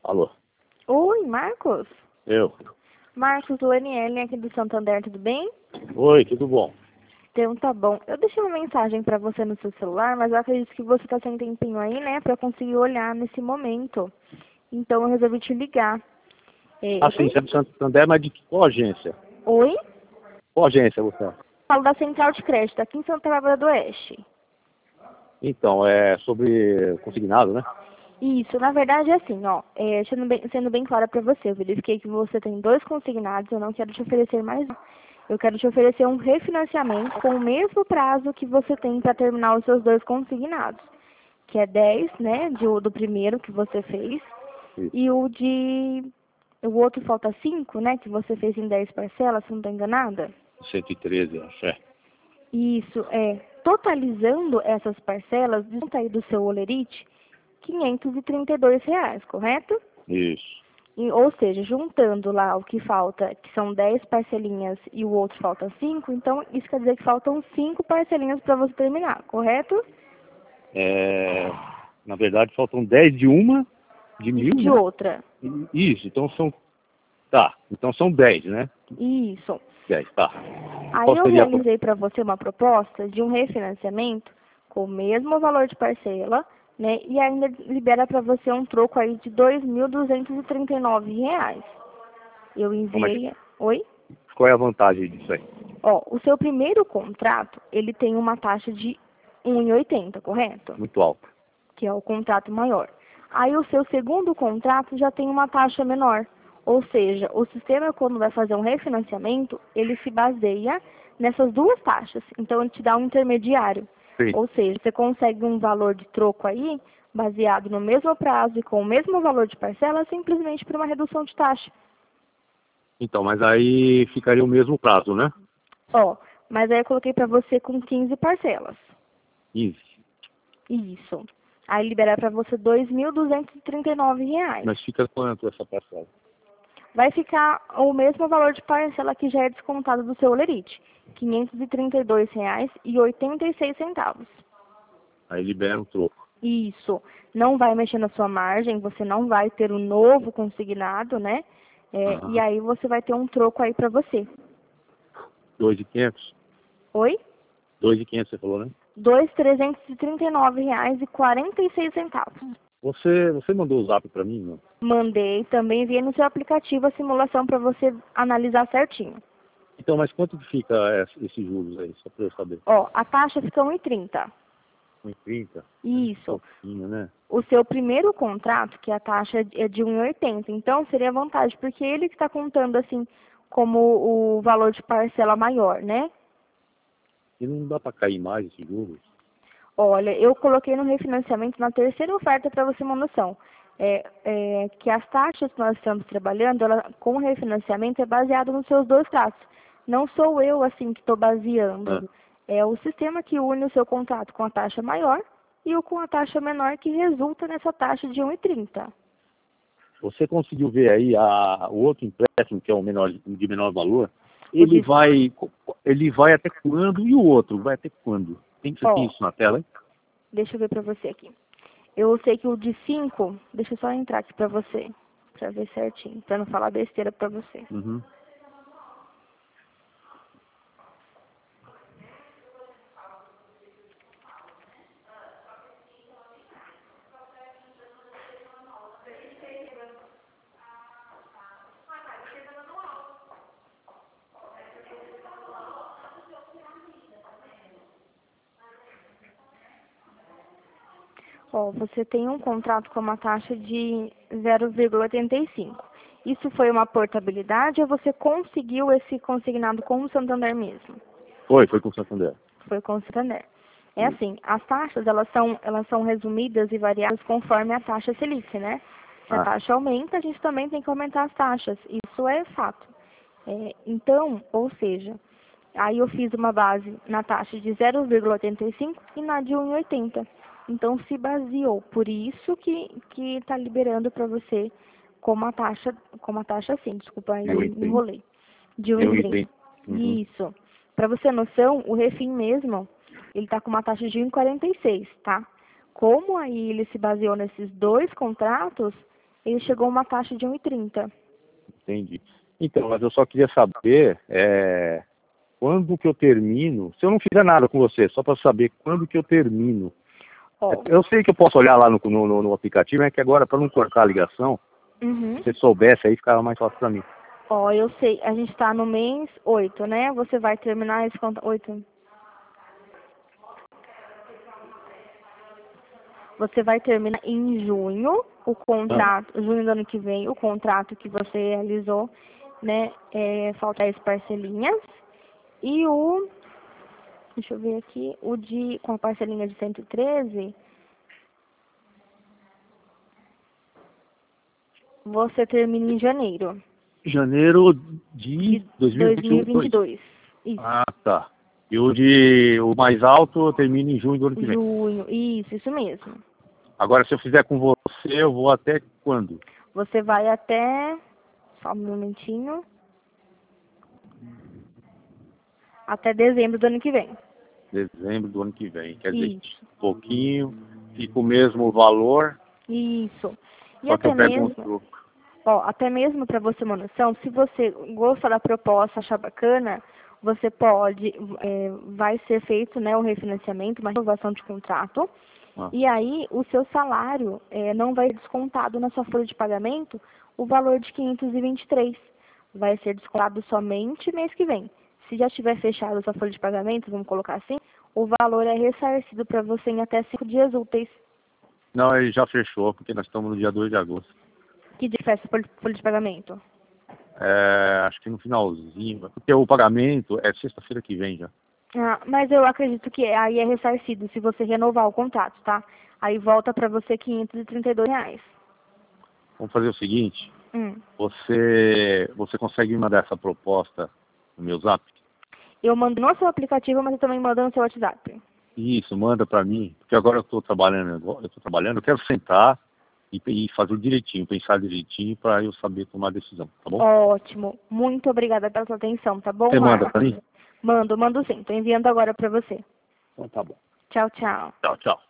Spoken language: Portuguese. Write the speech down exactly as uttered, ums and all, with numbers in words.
Alô? Oi, Marcos? Eu? Marcos, o N L aqui do Santander, tudo bem? Oi, tudo bom? Então tá bom. Eu deixei uma mensagem pra você no seu celular, mas eu acredito que você tá sem tempinho aí, né, pra conseguir olhar nesse momento. Então eu resolvi te ligar. É, Ah, eu sim, tenho- você é do Santander, mas de qual agência? Oi? Qual agência você é? Falo da Central de Crédito, aqui em Santa Bárbara do Oeste. Então, é sobre consignado, né? Isso, na verdade é assim, ó, é, sendo bem, sendo bem clara pra você, eu verifiquei que você tem dois consignados, eu não quero te oferecer mais um. Eu quero te oferecer um refinanciamento com o mesmo prazo que você tem para terminar os seus dois consignados, que é dez, né, de, do primeiro que você fez, Isso. e o de, o outro falta cinco, né, que você fez em dez parcelas, se não estou enganada. cento e treze, acho. É. Isso, é, totalizando essas parcelas, desconta aí do seu Olerite, quinhentos e trinta e dois reais, correto? Isso. E, ou seja, juntando lá o que falta, que são dez parcelinhas e o outro falta cinco, então isso quer dizer que faltam cinco parcelinhas para você terminar, correto? É, na verdade, faltam dez de uma, de E mil, de né? outra. Isso, então são... Tá, então são dez, né? Isso. dez, tá. Aí Qual eu seria a... pro- realizei para você uma proposta de um refinanciamento com o mesmo valor de parcela, né? E ainda libera para você um troco aí de dois mil duzentos e trinta e nove reais. Eu Como é que... enviei... Oi? Qual é a vantagem disso aí? Ó, o seu primeiro contrato, ele tem uma taxa de um vírgula oitenta, correto? Muito alto. Que é o contrato maior. Aí o seu segundo contrato já tem uma taxa menor. Ou seja, o sistema, quando vai fazer um refinanciamento, ele se baseia nessas duas taxas. Então, ele te dá um intermediário. Sim. Ou seja, você consegue um valor de troco aí, baseado no mesmo prazo e com o mesmo valor de parcela, simplesmente por uma redução de taxa. Então, mas aí ficaria o mesmo prazo, né? Ó, mas aí eu coloquei para você com quinze parcelas. quinze. Isso. Aí libera para você dois mil duzentos e trinta e nove reais. Mas fica quanto essa parcela? Vai ficar o mesmo valor de parcela que já é descontado do seu Olerite, quinhentos e trinta e dois reais e oitenta e seis centavos. Aí libera o troco. Isso. Não vai mexer na sua margem, você não vai ter um novo consignado, né? É, e Aham. aí você vai ter um troco aí para você. dois mil e quinhentos? Oi? dois mil e quinhentos você falou, né? dois mil trezentos e trinta e nove reais e quarenta e seis centavos. Você, você mandou o zap pra mim, não? Mandei, também enviei no seu aplicativo a simulação para você analisar certinho. Então, mas quanto que fica esse- esses juros aí, só pra eu saber? Ó, a taxa fica um vírgula trinta. um e trinta? Isso. Pouquinho, né? O seu primeiro contrato, que a taxa é de um vírgula oitenta, então seria vantagem, porque ele que está contando assim como o valor de parcela maior, né? E não dá pra cair mais esses juros? Olha, eu coloquei no refinanciamento na terceira oferta para você uma noção. É, é, que as taxas que nós estamos trabalhando, ela, com o refinanciamento, é baseado nos seus dois tratos. Não sou eu, assim, que estou Ah, baseando. É o sistema que une o seu contrato com a taxa maior e o com a taxa menor que resulta nessa taxa de um vírgula trinta. você conseguiu ver aí a, o outro empréstimo, que é o menor, de menor valor? O Ele de, vai, ele vai até quando? E o outro vai até quando? Tem, você tem ó, isso na tela, hein? deixa eu ver para você aqui. Eu sei que o de cinco, deixa eu só entrar aqui para você, para ver certinho, para não falar besteira para você. Uhum. Ó, você tem um contrato com uma taxa de zero vírgula oitenta e cinco. Isso foi uma portabilidade ou você conseguiu esse consignado com o Santander mesmo? Foi, foi com o Santander. Foi com o Santander. É Isso. assim, as taxas, elas são, elas são resumidas e variadas conforme a taxa Selic, né? Se a Ah, taxa aumenta, a gente também tem que aumentar as taxas. Isso é fato. É, então, ou seja, aí eu fiz uma base na taxa de zero vírgula oitenta e cinco e na de um vírgula oitenta. Então, se baseou. Por isso que que está liberando para você como a taxa, como a taxa assim, desculpa, aí eu entendo. enrolei. De Eu um vírgula trinta. entendo. Uhum. Isso. Para você ter noção, o refim mesmo, ele está com uma taxa de um vírgula quarenta e seis, tá? Como aí ele se baseou nesses dois contratos, ele chegou a uma taxa de um e trinta. Entendi. Então, mas eu só queria saber é, quando que eu termino, se eu não fizer nada com você, só para saber quando que eu termino. Ó, Eu sei que eu posso olhar lá no, no, no aplicativo, é que agora, para não cortar a ligação, uhum. se você soubesse aí, ficava mais fácil para mim. Ó, eu sei, a gente está no mês oito, né? Você vai terminar esse contrato. oito. Você vai terminar em junho o contrato, junho do ano que vem, o contrato que você realizou, né? É, falta as parcelinhas. E o, deixa eu ver aqui, o de, com a parcelinha de cento e treze, você termina em janeiro Janeiro de de dois mil e vinte e dois. dois mil e vinte e dois. Isso. Ah, tá. E o de o mais alto eu termino em junho do ano que vem. Junho, isso, isso mesmo. Agora, se eu fizer com você, eu vou até quando? Você vai até, só um momentinho, até dezembro do ano que vem. Dezembro do ano que vem. Quer dizer, Isso, um pouquinho, fica o mesmo valor, isso. E só que até eu pego um mesmo, troco. ó, até mesmo para você ter uma noção, se você gosta da proposta, achar bacana, você pode, é, vai ser feito, né, o refinanciamento, uma renovação de contrato, Ah, e aí o seu salário é, não vai ser descontado na sua folha de pagamento o valor de quinhentos e vinte e três. Vai ser descontado somente mês que vem. Se já tiver fechado a sua folha de pagamento, vamos colocar assim, o valor é ressarcido para você em até cinco dias úteis. não, ele já fechou, porque nós estamos no dia dois de agosto. Que dia que fecha a folha folha de pagamento? É, acho que no finalzinho, porque o pagamento é sexta-feira que vem já. Ah, mas eu acredito que aí é ressarcido se você renovar o contrato, tá? Aí volta para você quinhentos e trinta e dois reais. Vamos fazer o seguinte, Hum. você, você consegue me mandar essa proposta no meu zap? Eu mando no seu aplicativo, mas eu também mando no seu WhatsApp. Isso, manda para mim, porque agora eu estou trabalhando, agora eu estou trabalhando, eu quero sentar e, e fazer direitinho, pensar direitinho para eu saber tomar a decisão, tá bom? Ótimo. Muito obrigada pela sua atenção, tá bom, Você manda Marcos? para mim? Mando, mando sim. Tô enviando agora para você. Então tá bom. Tchau, tchau. Tchau, tchau.